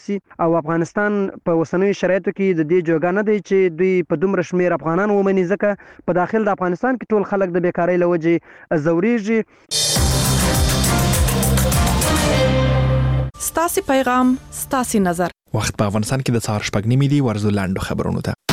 او افغانستان په اوسنیو شرایطو کې د دې جوګه نه دی چې دوی په دومره شمېر افغانان ومني، ځکه په داخل د افغانستان کې ټول خلک د بیکارۍ له وجې ځورېږي. ستاسې پیغام ستاسې نظر. وخت په افغانستان کې د سهار 6:30 دی. ورځو لاندو خبرونو ته.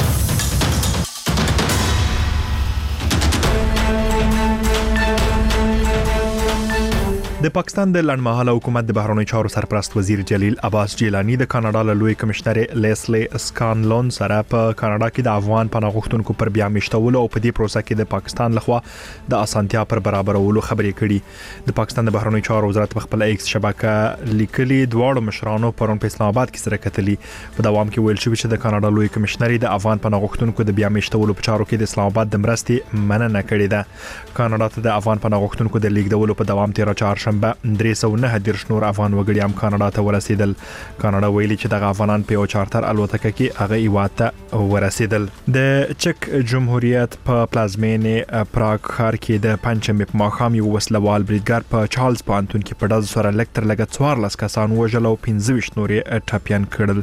د پاکستان د لړمحاله حکومت د بهرنیو چارو سرپرست وزیر جلیل عباس جیلانی د کاناډا له لوی کمشنر لیسلی اسکانلون سره په کاناډا کې د افغان پناه غوښتونکو پر بیا میشتولو او په دې پروسه کې د پاکستان لخوا د اسانتیا پر برابرولو خبرې کړي. د پاکستان د بهرنیو چارو وزارت په خپل ایکس شبکه لیکلي دواړو مشرانو پرون په اسلام آباد کې سره کتلي. په دوام کې ویل شوی چې د کاناډا لوی کمشنر د افغان پناه غوښتونکو د بیا میشتولو په چارو کې د اسلام آباد د مرستې مننه کړې ده. کاناډا ته د افغان پناه غوښتونکو د لیږدولو په دوام 13 چهارشنبه 309 نور افغان وګړي هم کاناډا ته ورسېدل. کاناډا ویلي چې د افغانان په یو چارټر الوتکه کې هغه ایواته ورسېدل. د چک جمهوریت په پلازمینې پراګ ښار کې د پنځمې په ماښام یو وسلوال بریدګر په چارلز پوهنتون کې په ډز سره لکتر لګ 14 کسان وژل او 25 نور ټپيان کړل.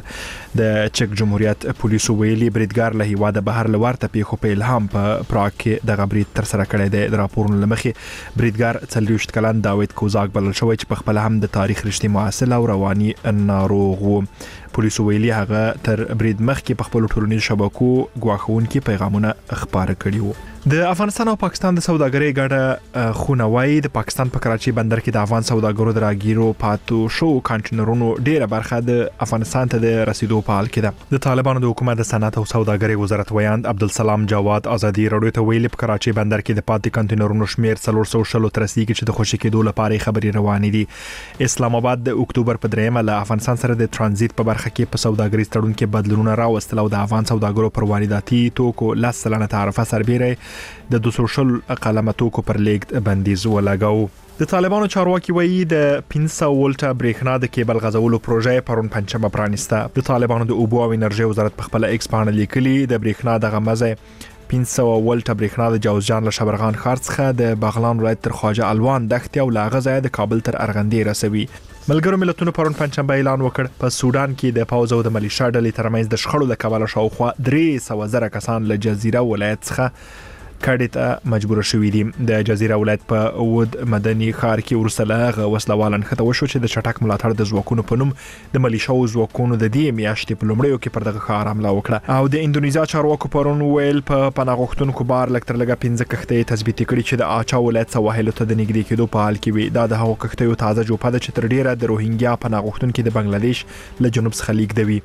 د چک جمهوریت پولیسو ویلي بریدګر له هیواده بهر لورته پیښو په الهام په پراګ کې د غبرید تر سره کړی دی. د راپورونو لمخې بریدګر 40 کلن داوود کوزاک بلل شوی چې په خپل هم د تاریخ رښتې محصل او رواني ناروغ و. پولیسو ویلي هغه تر برید مخکې په خپل ټولنیزو شبکو ګواښونکي پیغامونه خپاره کړي وو. د افغانستان او پاکستان د سوداګرۍ ګډه خونوي د پاکستان په کراچي بندر کې د افغان سوداګرو د راګیرو پاتو شو کانټینرونو ډیره برخه د افغانستان ته د رسیدو په حال کې ده. د طالبانو د حکومت د صنعت او سوداګرۍ وزارت ویاند عبدالسلام جواد ازادي راډیو ته ویلي په کراچي بندر کې د پاتې کانټینرونو شمیر 400 تر رسیدي چې د خوشی کېدو لپاره خبري روانې دي. اسلام آباد د اکتوبر په 3 له افغانستان سره د ترانزیت په برخه کې په سوداګریز تړون کې بدلونونه راوستل او د افغان سوداګرو پر وارداتي توکو 10% تعرفه سربېره د 200 قلمه توکو پر لیږد بندیز ولګاو. د طالبانو چارواکي وایي د 500 ولټه برېښنا د کیبل غځولو پروژه پرون پنځمه پرانیسته. د طالبانو د اوبو او انرژي وزارت په خپل ایکس باندې لیکلي د برېښنا د غمزه 500 ولټه برېښنا د جوزجان له شبرغان ښار څخه د بغلان ولایت تر خواجه الوان دښتې او لا غزه د کابل تر ارغندې رسوي. ملګرو ملتونو پرون پنځمه اعلان وکړ په سودان کې د پاوز او د ملیشیا ډلې ترمنځ د شخړو د کبله شاوخوا 300,000 کسان له جزیره ولایت څخه کډې ته مجبور شوي دي. د جزیره ولایت په ود مدني ښار کې ورسله وسلوال انخته وشو چې د چټک ملاتړ د ځواکونو په نوم د ملیشیا ځواکونو د دې میاشتې په لومړیو کې پر دغه ښار حمله وکړه. او د اندونیزیا چارواکو پرون ویل په پناه غوښتونکو بار لکتر لګه 15 کښتۍ تثبیت کړي چې د آچا ولایت سواحل ته د نږدې کېدو په حال کې وي. دا د هغو کښتیو تازه جوپه ده چې تر ډیره د روهینګیا پناه غوښتونکو د بنگلاديش له جنوب څخه لیږدوي.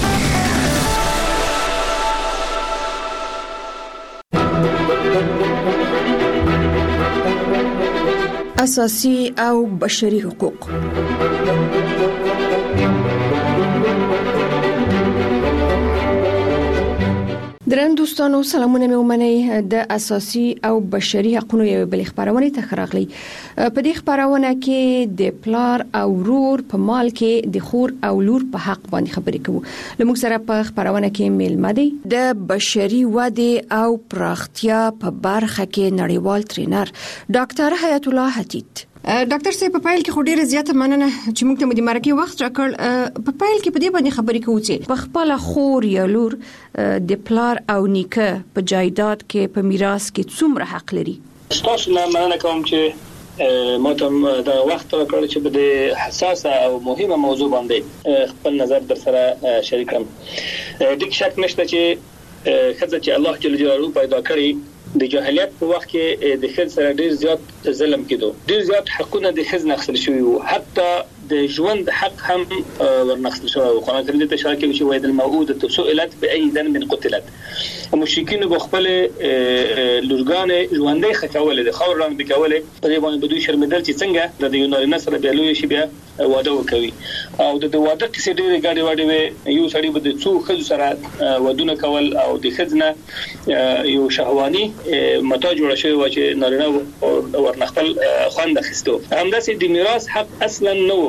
اساسي او بشري حقوق. درن دوستانو سلامونه مې ومنئ. د اساسي او بشري حقوقو یو بل خبرونه ته خراغلی. په دې خبرونه کې د پلار او ورور په مال کې د خور او لور په حق باندې خبرې کوو. لموږ سره په خبرونه کې میلمه دی د بشري وده او پراختیا په برخه کې نړیوال ټرینر ډاکټر حیات الله حتیت. ډاکټر صاحب په پایل کې خو ډیره زیاته مننه چې موږ ته د مرکه وخت راکړ. په پایل کې په دې باندې خبرې کوو چې په خپل خور یا لور د پلار او نیکه په جایداد کې په میراث کې څومره حق لري. تاسو نه مننه کوم چې ما ته دا وخت راکړ چې په دې حساسه او مهمه موضوع باندې خپل نظر در سره شریک کړم. د شک نشته چې خدای چې الله جل جلاله پیدا کړی د جاهلیت په وخت کې د خځ سره ډیر زیات ظلم کېدو. ډیر زیات حقونه د خځ نخښل شوی وو. حتی د ژوند حق هم ورنخښل شوی وو. قرآن کریم ته اشاره کوي چې وایي د الموءودة سئلت بأي ذنب قتلت. مشرکین په خپل لورګان ژوندۍ خکولې د خور رنګ بکولې په دې باندې بدوی شرمېدل چې څنګه د یوناني سره بیا لوی شي بیا واده وکوي. او د واده کیسې ډېرې ګاډې واډې وي. یو سړی به د څو ښځو سره ودونه کول او د ښځې نه یو شهواني متا جوړه شوې وه چې نارینه ورنه خپل خوند اخیستو. همداسې د میراث حق اصلا نه و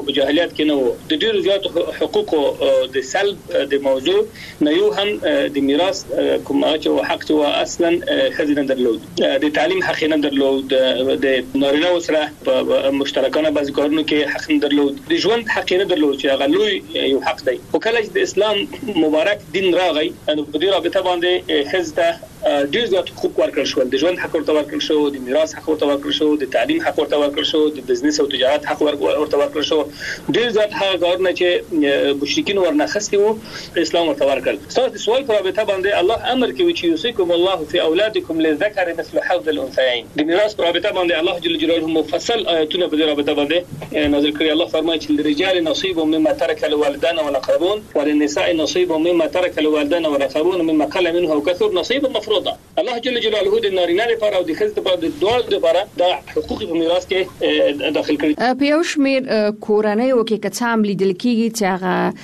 په جاهلیت کې نه وو د ډیرو زیات حقوقو د سلب د موضوع نه یو هم د میراث کوم چې حق چې اصلا خزینه درلود د تعلیم حق نه درلود د نارینه سره په مشترکانه بعض کارونو کې حق نه درلود د ژوند حق نه درلود چې هغه لوی یو حق دی او کله چې د اسلام مبارک دین راغی نو په دې رابطه باندې خزته ډیر زیات حقوق ورکړل شو د ژوند حق ورته ورکړل شو د میراث حق ورته ورکړل شو د تعلیم حق ورته ورکړل شو د بزنس او تجارت حق ورته ورکړل شو ډیر زیات هغه کارونه چې مشرکین ورنه خستي وو اسلام ورته ورکړل تاسو سوال پر رابطه باندې الله امر کوي چې یوصيکم الله فی اولادکم للذکر مثل حظ الانثیین د میراث پر رابطه باندې الله جل جلاله مفصل آیاتونه په دې رابطه باندې نازل کړی الله فرمایي چې للرجال نصيب مما ترك الوالدان والاقربون وللنساء نصيب مما ترك الوالدان والاقربون مما قل منه او كثر نصيب مفروض الله جل جلاله د نارینه لپاره او د ښځې لپاره د دوه لپاره د حقوق په میراث کې داخل کړي په یو شمیر کورنۍ او کې کڅام لیدل کېږي چې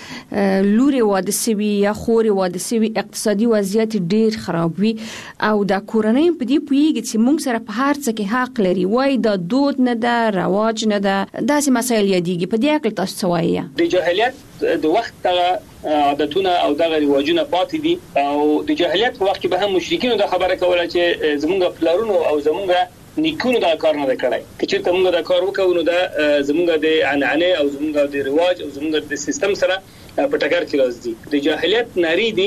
هغه لوري واده سوي یا خوري واده سوي اقتصادي وضعیت ډیر خراب وي او د کورنۍ په دې پویږي چې موږ سره په هر څه کې حق لري وای د دود نه ده رواج نه ده داسې مسایل یادېږي په دې اړه تاسو وایي د جاهلیت د وخت عادتونه او دغه رواجونه پاتې دي او د جاهلیت په وخت کې به هم مشرکین دا خبره کوله چې زمونږ پلارونو او زمونږ نیکونو دا کار نه کړای چې ته موږ دا کار وکړو نو دا زمونږ د عنعنه او زمونږ د رواج او زمونږ د سیستم سره په ټکر کې راځي د جاهلیت ناری دي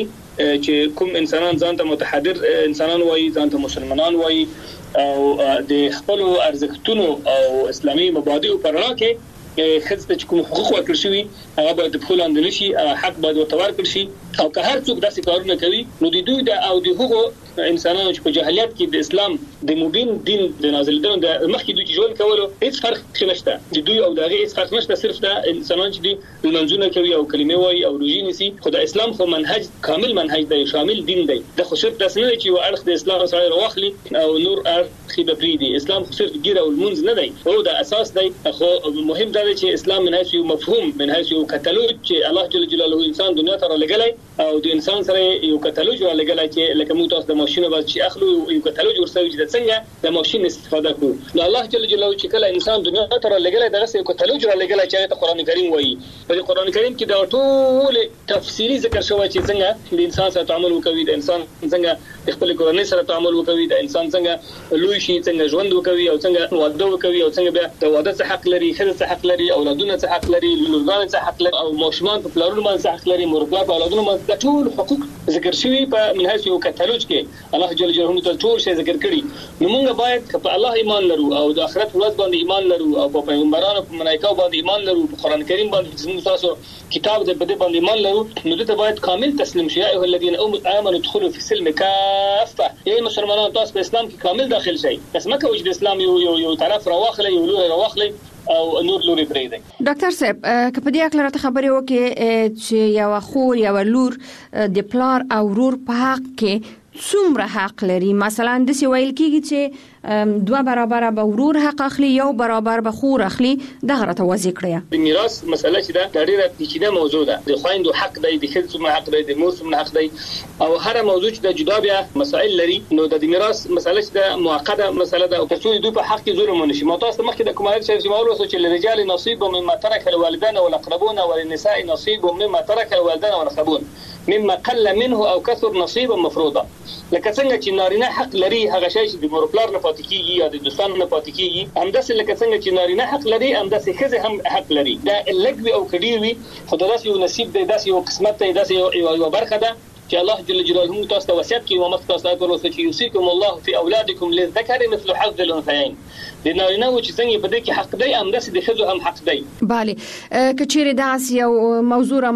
چې کوم انسانان ځان ته متحضر انسانان وایي ځان ته مسلمانان وایي او د خپل ارزښتونو او اسلامي مبادئ پر رڼا کې خدای چې کوم حقوق ورکړل شي هغه باید په خپل اندل شي حق باید ورته ورکړل شي او که هر څوک داسې کارونه کوي نو د دوی د او د هغو انسانانو چې په جاهلیت کې د اسلام د مبین دین د نازلېدو د مخکې دوی ژوند کولو هیڅ فرق نشته د دوی او دغه هیڅ فرق نشته صرف د انسانان چې د منځونه کوي او کلمې وایي او روزي نيسي خو د اسلام خو منهج کامل منهج دی شامل دین دی د خو صرف داسې نه چې یو اړخ د اسلام سره واخلي او نور اړخ به پریدي اسلام خو صرف ګیره او المنځ نه دی او د اساس دی خو مهم دی چې اسلام من حيث مفهوم من حيث کتالوج چې الله جل جلاله انسان دنیا ته را لګلای او د انسان سره یو کتالوج را لګلای چې لکه موږ تاسو د ماشين باندې چې اخلو یو کتالوج ورسوي چې څنګه د ماشين استفاده کوو نو الله جل جلاله چې کله انسان دنیا ته را لګلای دغه یو کتالوج را لګلای چې ته قران کریم وایي په قران کریم کې دا ټول تفصیلی ذکر شوی چې څنګه د انسان سره تعامل وکوي د انسان څنګه خپل کورنۍ سره تعامل وکوي د انسان څنګه لوی شي څنګه ژوند وکوي او څنګه واده وکوي او څنګه بیا د واده څخه حق لري خځه څخه حق لري اولادونه څخه حق لري لورګان څخه حق لري او ماشومان په پلارونو باندې حق لري مورګان په اولادونو باندې ټول حقوق ذکر شوی په منهج یو کتالوج کې الله جل جلاله ټول شی ذکر کړي نو موږ باید په الله ایمان لرو او د آخرت ورځ باندې ایمان لرو او په پیغمبرانو په ملائکه باندې ایمان لرو په قران کریم باندې زموږ تاسو کتاب دې په دې باندې ایمان لرو نو ته باید کامل تسلیم شې ایه الذين امنوا ادخلوا في السلم كافه ای مسلمانانو تاسو په اسلام کې کامل داخل شئ بس مکه وجد اسلام یو طرف راوخلې یو لور راوخلې او نور لوري پرې دی ډاکټر صاحب کله دې اکلره خبرې وکي چې یو خور یو لور د پلار او ورور په حق کې څومره حق لري مثلا د سی ویل کېږي چې دوه برابر به ورور حق اخلي یو برابر به خور اخلي دغه راته واضح کړی د میراث مسله چې دا ډیره پیچیده موضوع ده د خويندو حق دی د خځو حق دی د مور حق دی او هر موضوع چې د جدا بیا مسائل لري نو د میراث مسله چې د معقده مسله ده او تاسو دوی په حق کې ظلم ونشي مو تاسو مخکې د کومایل چې مولو چې لرجال نصيب مما ترك الوالدان والاقربون وللنساء نصيب مما ترك الوالدان والاقربون مما قل منه او كثر نصيبا مفروضا لکه څنګه چې نارینه حق لري هغه شی چې د مورپلار نه پاتې کیږي یا د دوستانو نه پاتې کیږي همداسې لکه څنګه چې نارینه حق لري همداسې ښځه هم حق لري دا لګوي او کډیر وي خو داسې یو نصیب دی داسې یو قسمت دی داسې یو برخه ده چې الله جل جلاله تاسو ته وصیت کوي او مخ تاسو ته ورسوي چې یوصيکم الله فی اولادکم للذکر مثل حظ الانثیین د نارینه و چې څنګه په دې کې حق دی همداسې د ښځو هم حق دی bale کچېره داس یو موضوع را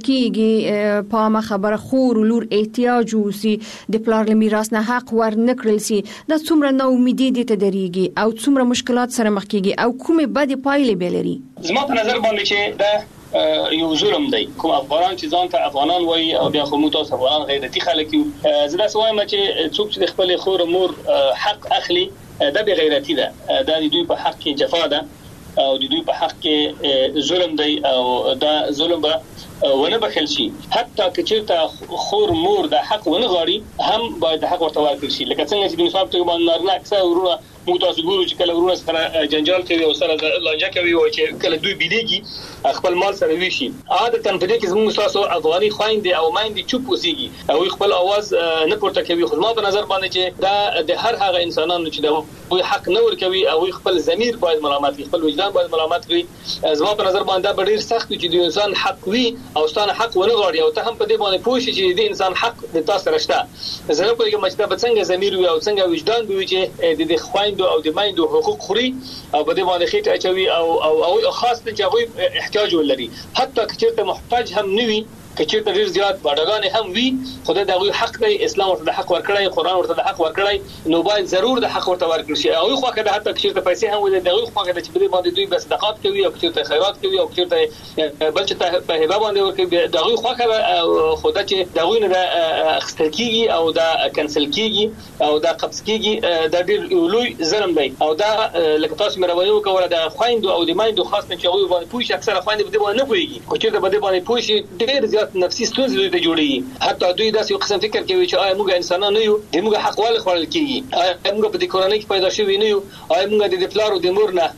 منستکیږي په ما خبره خور لور احتیاج وسی د پلار میراث نه حق ور نکړل سي د څومره نو امیدي دي ته دريږي او څومره مشکلات سره مخ کیږي او کومه بد پایلې بلري زما په نظر باندې چې دا یو ظلم دی کوم افغانان چې ځان ته افغانان وایي او بیا خو موږ تاسو افغانان غیرتي خلک یو زه دا وایم چې څوک چې خپل خور مور حق اخلي دا به غیرتي ده دا د دوی په حق کې جفا ده او د دوی په حق کې ظلم دی او دا ظلم به ونه بخل شي حتی که چیرته خور مور د حق ونه غواړي هم باید حق ورته ورکړي شي لکه څنګه چې د نصاب ته باندې نارینه اکثر ورونه موږ تاسو ګورو چې کله ورونه سره جنجال کوي او سره لانجه کوي او چې کله دوی بیلیږي خپل مال سره ویشي عادت په دې کې زموږ تاسو افغاني خويندې او مایندې چوپ وسیږي او خپل आवाज نه پورته کوي خو ما په نظر باندې چې دا د هر هغه انسانانو چې دا حق نه ور کوي او خپل ضمیر باید ملامت کوي خپل وجدان باید ملامت کوي زما په نظر باندې دا ډیر سخت چې د انسان حق وي او ستانه حق ونه غواړي او ته هم په دې باندې پوه شې چې د انسان حق د تاسو راشته زه په کوم چې په څنګه ضمیر وي او څنګه وجدان وي چې د خويندو او د مایندو حقوق خوري او په دې باندې خېټه اچوي او خاص ته چې هغه احتیاج ولري حتی که چېرته محتاج هم نه وي کچې ډیر زیات باډګان هم وي خدای دغه حق دی اسلام ورته حق ورکړی قرآن ورته حق ورکړی نو باید ضرور د حق ورته ورکړي شي او خو کده حتی چې پیسې هم ولې دغه خو کده چې په باندې دوی بس صدقات کوي او چې خیرات کوي او چې بل چې په هبه باندې ورکوي دغه خو کده خدای چې دغه نه خستل کیږي او دا کنسل کیږي او دا قبض کیږي دا ډیر لوی ظلم دی او دا لکه تاسو مې راوړو کوله د خويندو او د مایندو خاص نه چې هغه باندې پوښ اکثره خويندې په دې باندې نه پويږي خو چې په دې باندې پوښ ډیر نفسي ستونزې د جوړي حتی دوی داسې یو قسم فکر کوي چې آیا موږ انسانان نه یو د موږ حق ول خورل کیږي آیا موږ په دې کورنۍ کې پیدا شوی نه یو آیا موږ د پلار او د مور نه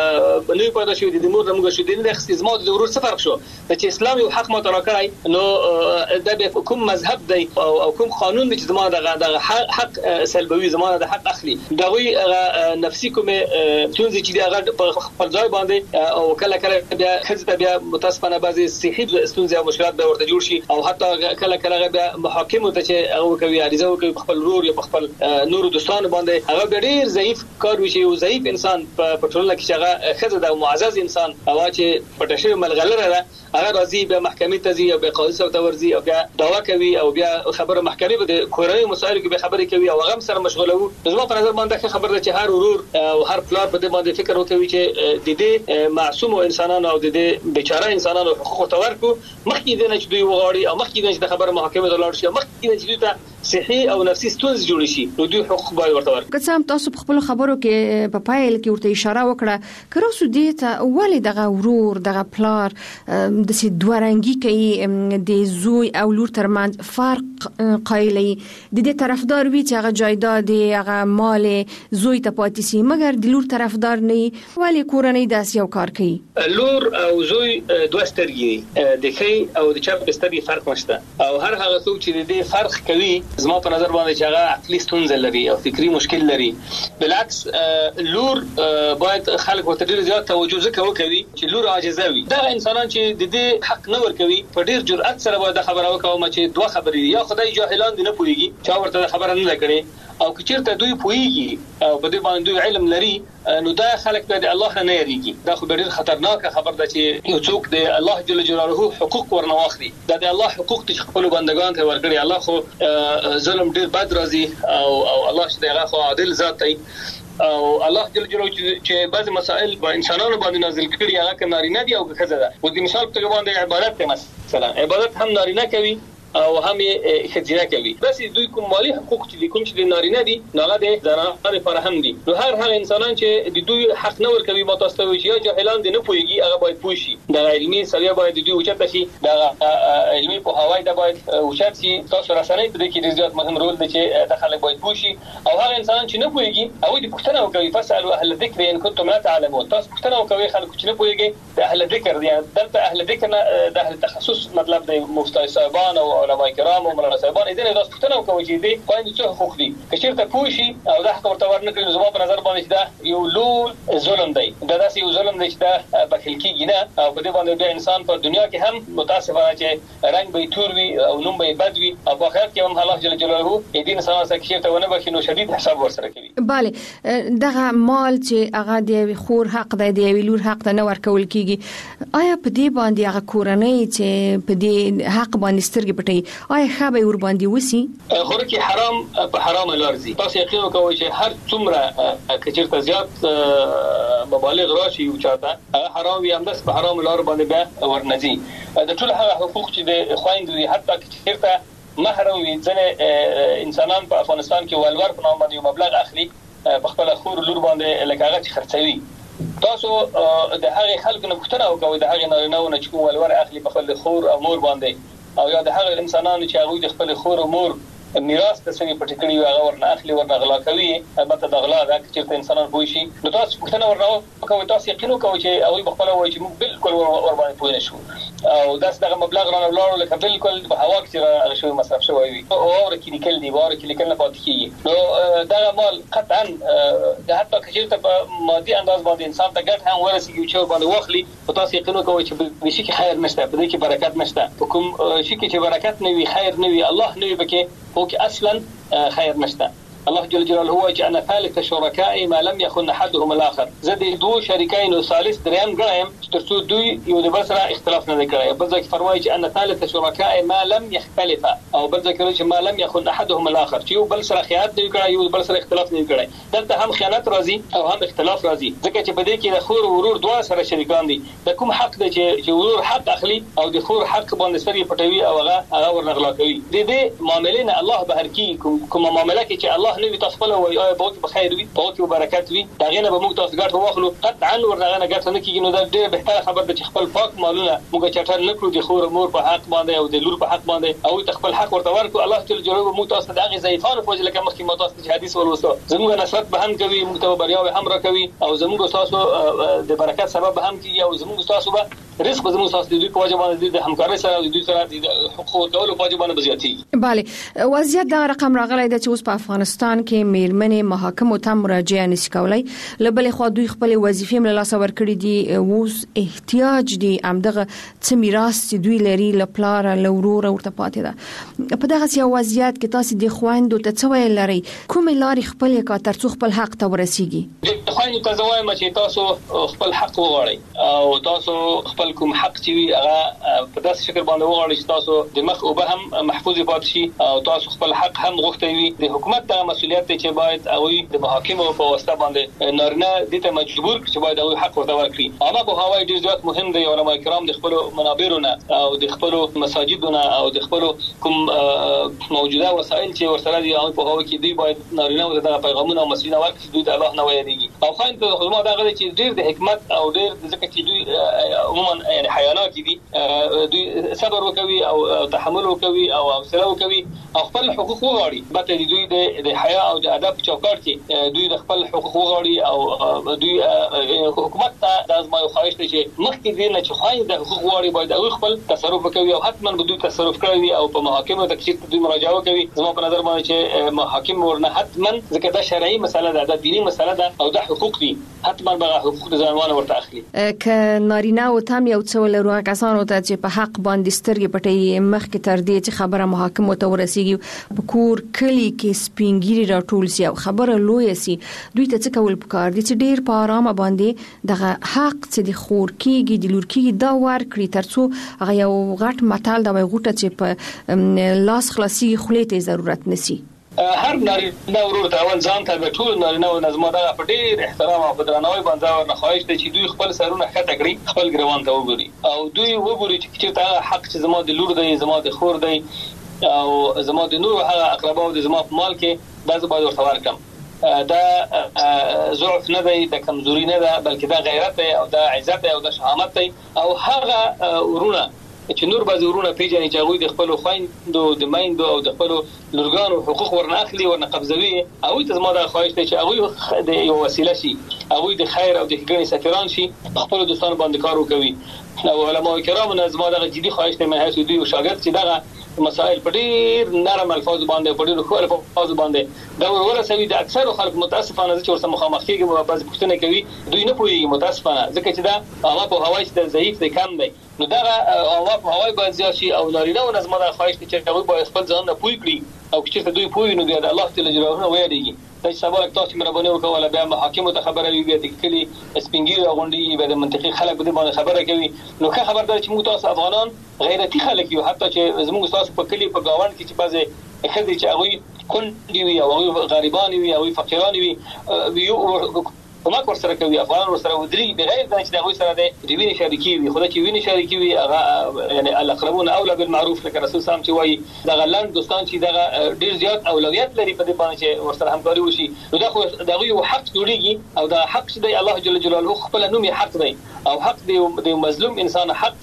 نه پیدا شوی د مور نه موږ شو د اختزما د ورور څه فرق شو چې اسلام یو حق ماته راکړی نو د به کوم مذهب دی او کوم قانون چې زموږ د حق سلبوي زموږ د حق اخلي دغه نفسي کوم ستونزې چې هغه په خپل ځای باندې او کله کله بیا خځه بیا متاسفانه بعضي صحي ستونزې او مشکلات به ورته جوړ شي او حتی کله کله بیا محاکم ته چې هغه کوي عریضه کوي خپل رور یا خپل نور دوستان باندې هغه ډیر ضعیف کار وشي او ضعیف انسان په ټولنه کې هغه خځه د معزز انسان او چې پټشه ملغلره ده هغه راځي به محکمې ته ځي او به قاضي سره ورځي او بیا دعوا کوي او بیا خبره محکمې به د کورنۍ مسایلو کې به خبرې کوي او هغه سره مشغوله وو زما په نظر باندې خبره ده چې هر ورور او هر پلار په دې باندې فکر وکوي چې د دې معصوم انسانانو او د دې بیچاره انسانانو حقوق تورکو مخکې د نه چې دوی وغواړي او مخکې د خبره محکمې ته لاړ شي مخکې چې دوی ته صحي او نفسي ستونزې جوړ شي نو دوی حقوق باید ورته ورکړي که څه هم تاسو په خپل خبرو کې په پایل کې ورته اشاره وکړه که روسو دې ته ولې دغه ورور دغه پلار د سي دوارنګي کوي د زوی او لور ترمنځ فرق قایلي د دې طرفدار وي چې هغه جایداد هغه مال زوی ته پاتې سي مګر د لور طرفدار نه ولې کورنۍ داسې یو کار کوي لور او زوی دوه سترګې د خې او د چپ سترګې فرق نشته او هر هغه څوک چې د دې فرق کوي زما په نظر باندې چې هغه عقلي ستونزه لري او فکری مشکل لري بالعکس لور باید خلک ورته ډیر زیات توجه وکړي چې لور عاجزه وي دا انسانان چې د دې حق نه ورکوي په ډیر جرأت سره باید خبره وکړي چې دوه خبرې یا خدای جاهلان دي نه پوهیږي چې ورته خبره نه لګړي او کچیرته دوی پوهیږي او په دې باندې دوی علم لري نو دا خلک د الله نه یریږي دا خو ډیر خطرناک خبر ده چې یو څوک د الله جل جلاله حقوق ورنه واخلي دا د الله حقوق چې خپل بندگان ته ورکړي الله خو ظلم ډیر بد راځي او الله چې هغه خو عادل ذات دی او الله جل جلاله چې بعض مسائل په انسانانو باندې نازل کړي هغه کې نارینه دي او خزه ده و د مثال په باندې عبادت ته مثلا عبادت هم نارینه کوي او هم خځینه کوي بس دوی کوم مالی حقوق چې کوم چې نارینه دي هغه د زنانو لپاره هم دي نو هر هغه انسانان چې د دوی حق نه ورکوي متاسفه وي چې جاهلان دي نه پوهیږي هغه باید پوه شي د علمي سریه باید دوی اوچته شي د علمي په هواي د باید اوچت شي تاسو رسنۍ په دې کې ډېر مهم رول دی چې د خلک باید پوه شي او هغه انسانان چې نه پوهیږي او د پښتنه کوي فسالو اهل الذکر ان کنتم لا تعلمون تاسو پښتنه کوي خلک چې نه پوهیږي د اهل الذکر دي دلته اهل الذکر د اهل تخصص مطلب د مفتي صاحبان او علماء کرام او مولانا صاحبان دې نه تاسو پښتنه کوي چې دې باندې څه حقوق دي که چیرته پوه شي او دا حق ورته ورنکړي زما په نظر باندې دا یو لوی ظلم دی دا داسې یو ظلم دی چې دا بخیل کېږي نه او په دې باندې د انسان په دنیا کې هم متاسفانه چې رنگ به تور وي او نوم به بد وي او په آخرت کې هم الله جل جلاله دې انسان سره چیرته ونه بخي نو شدید حساب ورسره کوي bale دغه مال چې هغه د خور حق دی د لور حق ته نه ورکول کیږي آیا په دې باندې هغه کورنۍ چې په دې حق باندې سترګې پټي آیا خبر ور باندې وسی خو کې حرام په حرام لارځي تاسو یقین وکوي چې هر څومره کچرته زیات مبالغ راشي او چاته حرام وي هم په حرام لار باندې به ورنځي د ټول هغه حقوق چې د خويندې حتی کچرته محرم وي ځنه انسانان په افغانستان کې ولور په نوم باندې مبلغ اخلي په خپل خور لور باندې لکه هغه چې خرڅوي تاسو د هغه خلکو نه پوښتنه وکوي د هغه نه نه چې ولور اخلي په خپل خور او مور باندې او یا د هغه انسانانو چې هغه د خپل خور او مور میراث د سوي پټکړي هغه ورنه اخلي ورنه غلا کوي البته د غلا دا چې انسانان پوي شي نو تاسو پوښتنه ورنه کوي تاسو یقین کوئ چې هغه بخپله وایي چې موږ بالکل ور باندې پوه نه شو او دغه مبلغ رانه ولاړو لکه بالکل په هوا کې شوی مصرف شوی وي او ورکې لیکل دی ورکې لیکل نه پاتې کیږي نو دا مال قطعا د حتی کچېرته په مادي انداز باندې انسان ته ګټ هم ورسیږي چې باندې واخلي او تاسو یقین کوئ چې به شي کې خیر نشته په دې کې برکت نشته کوم شي کې چې برکت نه وي خیر نه وي الله نه وي بکې او کې اصلا خیر نشته الله جل جلاله هو جعل ثالث شركاء ما لم يكن احدهم الاخر زدي دو شريكين وثالث دريم غايم ترسو دوی یو د بل سره اختلاف نه کوي بلځکه فرمایي چې ان ثالث شركاء ما لم يختلف او بلځکه چې ما لم يكن احدهم الاخر چې یو بل سره خیانت نه کوي یو بل سره اختلاف نه کوي دلته هم خیانت راځي او هم اختلاف راځي ځکه چې بده کې د خور ورور دوه سره شریکان دي د کوم حق دی چې ورور حق اخلي او د خور حق باندې سری پټوي او هغه ورنغلا کوي د دې معاملې نه الله بهر کی کوم معاملې کې چې الله نو تاسو په لوي او به بخیر وي او برکت وي دا غنه به موږ تاسو ګټ واخلو قطعا ورغه نه ګټ نه کیږي نو دا ډېر بهتره خبر ده چې خپل پاک مالونه موږ چټل نه کړو د خور مور په حق باندې او د لور په حق باندې او خپل حق ورته ورکو الله جل جلاله موږ تاسو دغه ضعیفانه فوج لکه مخکې مو تاسو حدیث ولوسو زموږ نصرت به هم کوي موږ ته بریاوي هم راکوي او زموږ تاسو د برکت سبب هم کیږي او زموږ تاسو به رزق زموږ تاسو د دوی په وجه باندې د همکارۍ سره د دوی سره د حقوق ډول په وجه باندې زیاتېږي bale وضعیت دا رقم راغلی د چې اوس په افغانستان کې میرمنې محاکمو ته مراجعه نشي کولای لبل خو دوی خپل وظیفې مل لاس ور کړی دي اوس احتیاج دي امدغه څه میراث دوی لري لپلار لورور ورته پاتې ده په دغه سیاسي وضعیت کې تاسو د خويندو ته څه ویل لري کوم لارې خپل کا ترڅو خپل حق ته ورسیږي د خويندو ته زوایم چې تاسو خپل حق وغواړئ او تاسو خپل کوم حق چې وي هغه په داسې شکل باندې وغواړئ چې تاسو د مخ او به هم محفوظ پاتې شي او تاسو خپل حق هم غوښتئ وي د حکومت ته مسؤلیت دی چې باید هغه د محاکمو په واسطه باندې نارینه د ته مجبور چې باید هغه حق ورته ورکړي اما په هوای ډیر زیات مهم دی علماء کرام د خپل منابرونه او د خپل مساجدونه او د خپل کوم موجوده وسایل چې ورسره دي هغه په هوای کې دی باید نارینه د پیغامونه او مسلمانانو ورکړي دوی د الله نه ویریږي او خاين ته خدمت هغه چې ډیر د حکمت او ډیر ځکه چې دوی عموما یعنی حیوانات دي دوی صبر وکوي او تحمل وکوي او حوصله وکوي او خپل حقوق وغواړي بته دوی د حیا او د ادب چوکاټ کې دوی د خپل حقوق وغواړي او دوی حکومت ته د ازمایو خواهش دي چې مخکې دې نه چې خاين د حقوق وغواړي باید هغه خپل تصرف وکوي او حتما به دوی تصرف کوي او په محاکمه ته چې دوی مراجعه وکوي زموږ په نظر باندې چې محاکم ورنه حتما ځکه دا شرعي مسله ده د دینی مسله ده او د حقوق دي حتما به حقوق د ځوانانو ورته اخلي ک نارینه او تام یو څول ورو کسانو ته چې په حق باندې سترګې پټي مخکې تر دې چې خبره محاکمه ته ورسیږي په کور کلی کې سپینګيري راټول سي او خبره لوی سي دوی ته څه کول پکار دي چې ډیر په آرامه باندې دغه حق چې د خور کېږي د لور کېږي دا ور کړی ترڅو هغه یو غټ متال دا غوټه چې په لاس خلاصي خلیته ضرورت نسی هر نارینه ورور ته اول ځان ته ټول نارینه او نظم دا په ډیر احترام او درناوي باندې ورنه خواهش دي چې دوی خپل سرونه خټه کړي خپل ګروان ته وګوري او دوی وګوري چې تا حق چې زموږ د لور دی زموږ د خور دی او زموږ د نور هغه اقرباو د زموږ په مال کې دا زبر ورته ورکم دا ضعف نه دی د کمزوري نه ده بلکې دا غیرت دی او دا عزت دی او دا شهامت دی او هغه ورونه چې نور به ورونه پیژني چې هغه د خپل خويندو د مایندو او د خپل لورګانو حقوق ورنه اخلي ورنه قبضوي او ته زما د خواهش دی چې هغه د یو وسیله شي هغه د خیر او د ښېګڼې سفیران شي خپل دوستانو باندې کار وکوي او علماء کرام زما د جدي خواهش دی مې هڅه دوی او شاګرد چې دغه مسائل په ډیر نرم الفاظ باندې په ډیر خو الفاظ باندې دا ورسوي د اکثر خلک متاسفانه چې ورسره مخامخ کېږي او بعض پوښتنه کوي دوی نه پوهیږي متاسفانه ځکه چې دا هغه په هوای چې ضعیف دی کم دی نو دا هغه په هوای باندې زیات شي او نارینه او نظم دا خواهش چې هغه باید خپل ځان نه پوي کړي او چې دوی پوي نو د الله تعالی جلاله ویریږي دا چې سبا تاسو مهرباني وکړه بیا محاکمه ته خبره وي بیا د کلی سپینګیری غونډي به د منطقي خلک به باندې خبره کوي نو که خبردار چې موږ تاسو افغانان غیرتی خلک یو حتی چې زموږ تاسو په کلی په گاوند کې چې بعضه خدي چې هغه کندي وي او غریبان وي او فقیران وي یو کومک ورسره کوي افغان ورسره ودري بغیر د چې دغه سره د ویني شریکي وي خدای چې ویني شریکي وي هغه یعنی الاقربون اولى بالمعروف لکه رسول سلام چې وایي دغه لاند دوستان چې دغه ډیر زیات اولویت لري په دې باندې چې ورسره همکاري وشي نو دا خو دغه یو حق جوړیږي او دا حق چې دی الله جل جلاله خپل نوم یې حق دی او حق دی د مظلوم انسان حق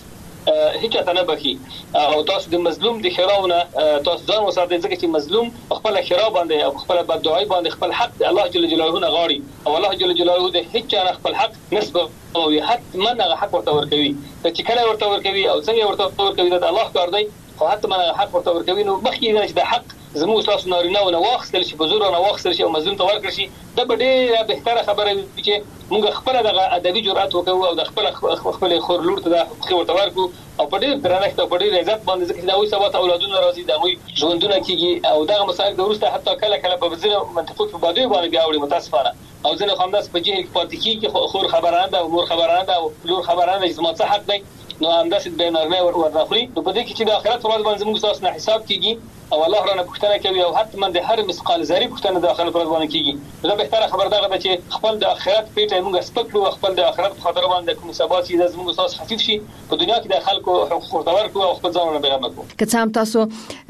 هیڅ ته نه بخي او تاسو د مظلوم د خیراونه تاسو ځان وساتئ ځکه چې مظلوم خپل خیرا باندې او خپل بددعای باندې خپل حق الله جل جلاله نه غاړي او الله جل جلاله د هیڅ نه خپل حق نسبه او حتما هغه حق ورته ورکوي چې کله ورته ورکوي او څنګه ورته ورکوي دا الله کار دی خو حتما هغه حق ورته ورکوي نو مخکې نه چې د حق زموږ تاسو نارینه او واخستل شي په زور نه واخستل شي او مظلوم ته ورکړي شي دا به ډېره بهتره خبره وي چې موږ خپل د ادبي جرأت وکړو او د خپل خور لور ته د حقوق ورته ورکړو او په ډېر درنښت او په ډېر عزت باندې ځکه دا وي سبا ته اولادونه راځي دا وي ژوندونه کیږي او دا مسائل د ورسته حتی کله په ځینو منطقو په بادوي باندې بیا وړي متاسفانه او ځینې خامداس په جهل کې پاتې کیږي خور خبرانه ده او مور خبرانه ده او لور خبرانه ده زما څه حق دی نو همداسې د نارمه ورنخري نو په دې کې چې د آخرت ورځ باندې موږ تاسو نه حساب کیږي او الله رانه پوښتنه کوي او حتما د هر مثقال ذره پوښتنه د آخرت ورځ باندې کیږي دا بهتره خبر ده چې خپل د آخرت پیټه موږ سپکلو خپل د آخرت خاطر باندې کوم سبات چې د موږ تاسو خفيف شي په دنیا کې د خلکو حقوق ورکړو او خپل ځان نه بغیر کو که څام تاسو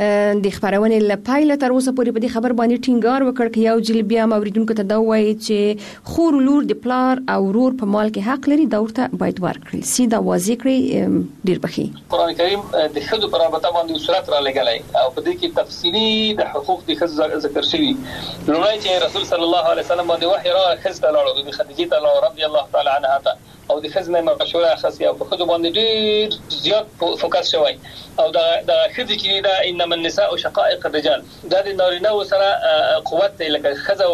د خبرونه لپاره تر اوسه پورې په دې خبر باندې ټینګار وکړ چې یو جل بیا موریدونکو ته دا وایي چې خور لور د پلار او ورور په مال کې حق لري دا ورته باید ورکړي سیده واضح کړی ډیر بخي قران کریم د خود پر رابطه باندې صورت را لګلای او په دې کې تفصیلی د حقوق د خزر ذکر شوی لومړی چې رسول صلی الله علیه وسلم باندې وحی را خزته لاړو د خدیجه رضی الله تعالی عنها او د خزنه مشوره خاصه او په خود باندې ډیر زیات فوکس شوی او دا خزي چې دا انما النساء شقائق الرجال دا د نارینه سره قوت لکه خزه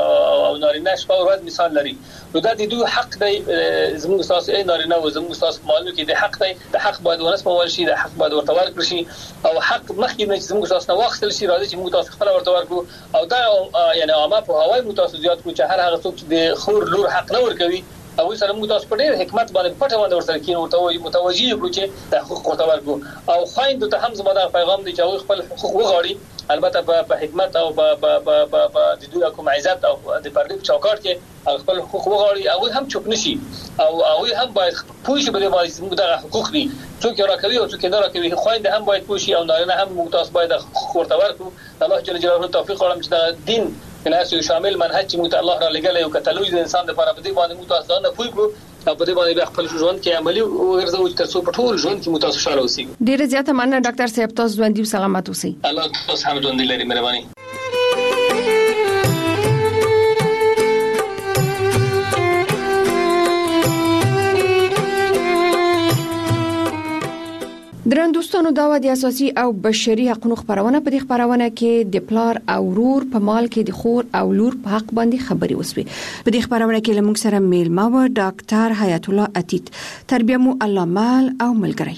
او نارینه شپه او ورځ مثال لري نو دا د دوی حق دی زموږ اساس نارینه او زموږ اساس مالو کې د حق دی د حق باید ونسبه ول شي د حق باید ورته ورکړي شي او حق مخکې نه زموږ اساس نه واخستل شي راځي چې موږ تاسو خپل ورته ورکړو او دا یعنی عامه په هوای متاسفات کو چې هر هغه څوک چې د خور لور حق نه ورکوي او سره موږ تاسو په ډېر حکمت باندې پټه باندې ورسره کینو ورته متوجي کړو چې د حقوق ورته ورکړو او خاين د هم زموږ د پیغام دی چې خپل حقوق وغواړي البته په حکمت او په د دوی کوم عزت او د پردې چوکاټ کې خپل حقوق وغواړي او هم چوپ نشي او هم باید پوه شي په دې موږ د حقوق دي څوک راکوي او څوک نه راکوي خاين هم باید پوه شي او نه هم موږ تاسو باید حقوق ورته ورکړو الله جل جلاله توفیق ورکړي چې د دین ناس شامل منهج چې موږ الله را لګلې او کتلوي د انسان لپاره په دې باندې موږ تاسو نه پوي کو او په دې باندې خپل ژوند کې عملی ورزو تر څو په ټول ژوند کې موږ تاسو خوشاله اوسئ. ډیره زیاته مننه ډاکټر صاحب تاسو ژوند دي سلامات اوسئ. الله تاسو هم ژوند لري مهرباني. درن دوستانو دا د اساسي او بشري حقوقو خبرونه په دې خبرونه کې د پلار او ورور په مال کې د خور او لور په حق باندې خبري وسوي. په دې خبرونه کې لمونږ سره میلمه و ډاکټر حیات الله عتیق تربیه مو الله مال او ملګری.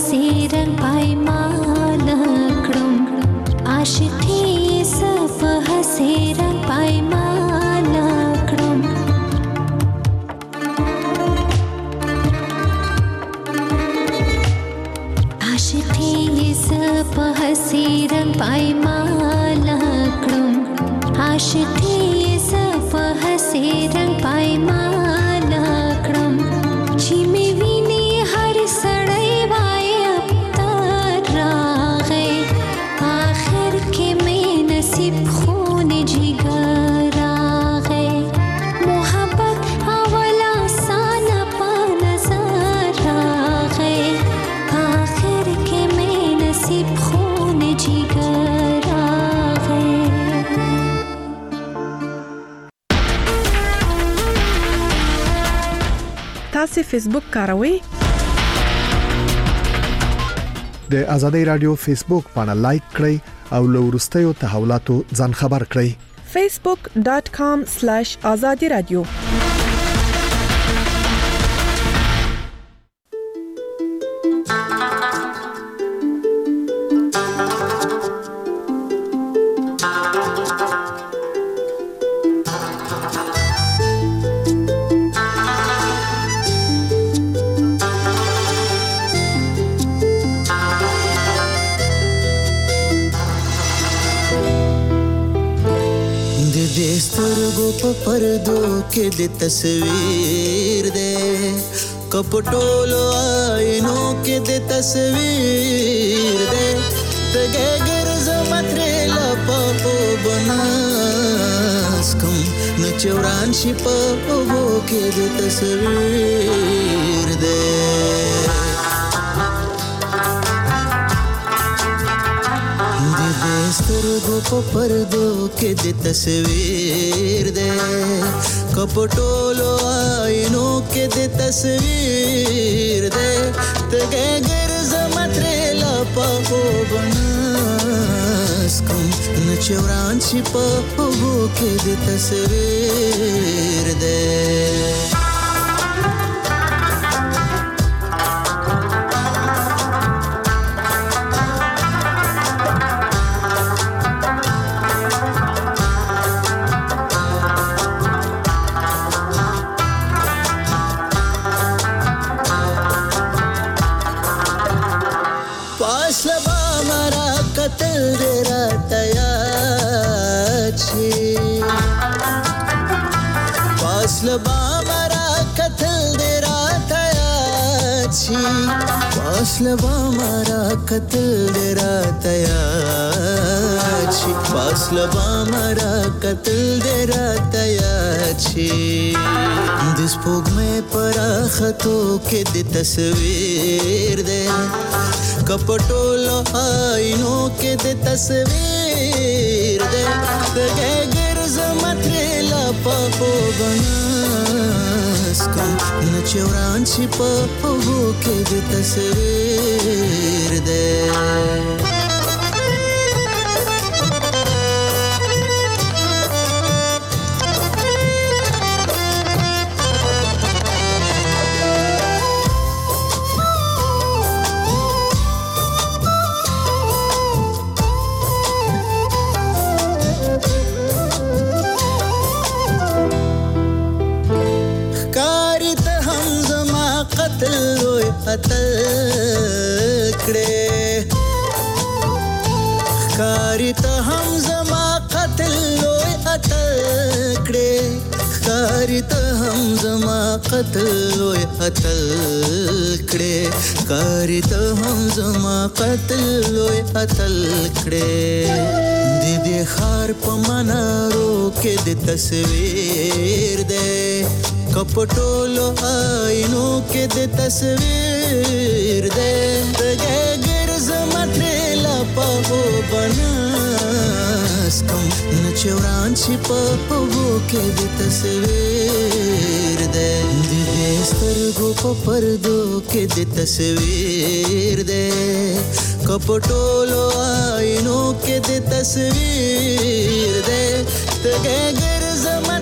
هسې رنګ پایمال کړم عاشقي صفه هسې رنګ پایمال کړم عاشقي صفه هسې رنګ پایمال کړم عاشقي صفه هسې رنګ پایمال کړم چې مې ویني هر سړی وای ابتر راغی آخر کې مې نصیب خون جګر راغی محبت اول آسان په نظر راغی آخر کې مې نصیب خون جګر راغی تاسو فیسبوک کاروئ؟ د آزادۍ رادیو فیسبوک باندې لایک کړئ او له وروستیو تحولاتو ځان خبر کړئ. facebook.com/azadi radio په پردو کې د تصویر دې کپټولو آینو کې د تصویر دې تګه ګرځم ترې لپاپو بناس کوم نو چوران شي په وو کې د تصویر دې سترګو په پردو کې د تصویر دې کپټولو آینو کې د تصویر دې تګه ګرځم ترې لپاپو بناس کوم نه چوران شي په وو کې د تصویر دې لبا مرا قتل دے رات آیا چھی پاس لبا مرا قتل دے رات آیا چھی پاس لبا مرا قتل دے رات آیا چھی دس پوگ میں پرا خطو کے دی تصویر دے کپٹولو آئینو کے دی تصویر دے تگے گرز متری لپاپو بناس کم نچوران شی پاپو کے دی تصویر دے قتل کړي خاري ته هم زما قتل لوی قتل کړي خاري ته هم زما قتل لوی قتل کړي خاري ته هم زما قتل لوی قتل کړي د دې خار په منارو کې د تصویر ده کپټولو آینو کې د تصویر ده تګه ګرځم ترې لپاپو بناس کوم نچوران شي په وو کې د تصویر ده د دې سترګو په پردو کې د تصویر ده کپټولو آینو کې د تصویر ده تګه ګرځم